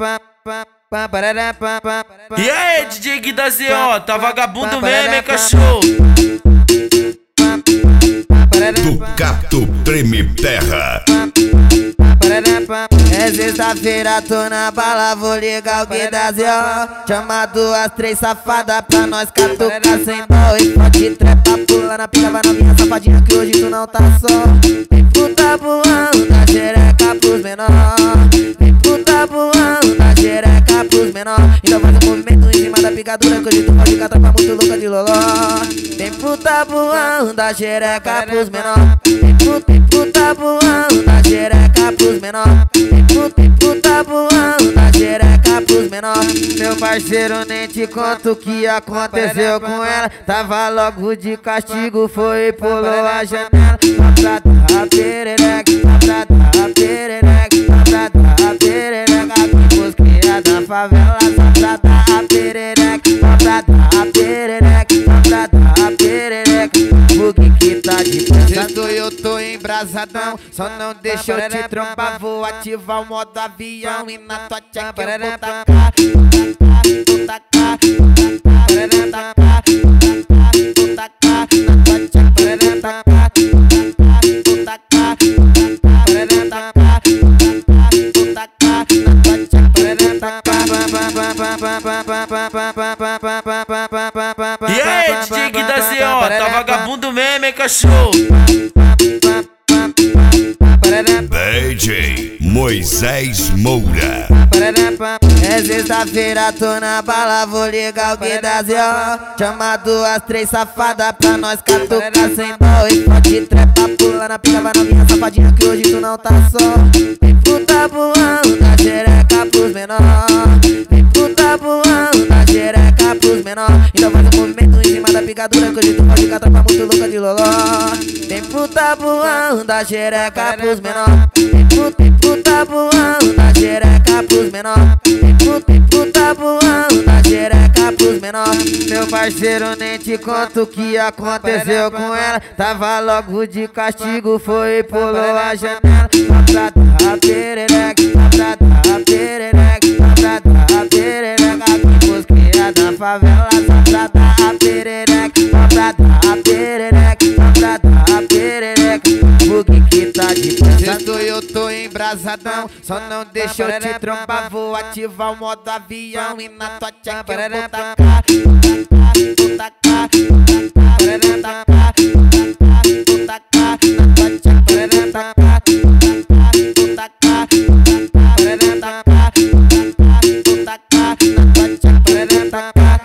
E aí, DJ Gui da ZO, tá vagabundo mesmo, hein, cachorro? Ducato treme terra. É sexta-feira, tô na bala, vou ligar o Gui da ZO. Chama duas, três safadas pra nós catucar sem dó. E pode trepa, pula na pica, vai na minha safadinha que hoje tu não tá só. Vem puta voando da xereca pros menor. Vem puta voando da xereca pros menor. Então faz um movimento em cima da picadura que hoje tu pode catar pra muito louca de loló. Vem puta voando da xereca pros menor. Vem puta voando da xereca pros menor. Vem puta voando da xereca pros menor. Meu parceiro, nem te conto o que aconteceu com ela. Tava logo de castigo, foi e pulou a janela. Só pra dar perereca, só pra dar perereca, só pra dar perereca. Que mosqueira da favela, só pra dar perereca, só pra dar perereca, só pra dar perereca. O que tá de pressa? Eu tô embrasadão, só não deixa eu te trombar. Vou ativar o modo avião e na tua tcheca eu vou tacar. Vou tacar, vou tacar, vou tacar na tua tcheca, vou tacar, vou tacar, vou tacar, vou tacar na tua tcheca, E aí, DJ Gui da ZO, tá vagabundo mesmo, hein, cachorro? DJ Moisés Moura. É sexta-feira, tô na bala, vou ligar o Gui da ZO. Chama duas, três safadas pra nós catucar sem dó. E pode trepa, pula na pica, vai na minha safadinha que hoje tu não tá só. Vem puta voando da xereca pros menor. Vem puta voando da xereca pros menor. Então faz um movimento em cima da picadura que hoje tu pode catar pra muito louca de loló. Vem puta voando da xereca pros menor. Vem puta voando da xereca pros menor. Vem puta voando da xereca pros menor. Meu parceiro, nem te conto o que aconteceu com ela. Tava logo de castigo, foi e pulou a janela. Só pra dar perereca, só pra dar perereca, só pra dar perereca. Que mosqueira da favela, só pra dar perereca, só pra dar perereca, só pra dar perereca. O que tá de pressa? Eu tô embrasadão, só não deixa eu te trombar. Vou ativar o modo avião e na tua tcheca eu vou tacar. Vou tacar, vou tacar, vou tacar na tua tcheca, vou tacar, vou tacar, vou tacar, vou tacar na tua tcheca, vou tacar.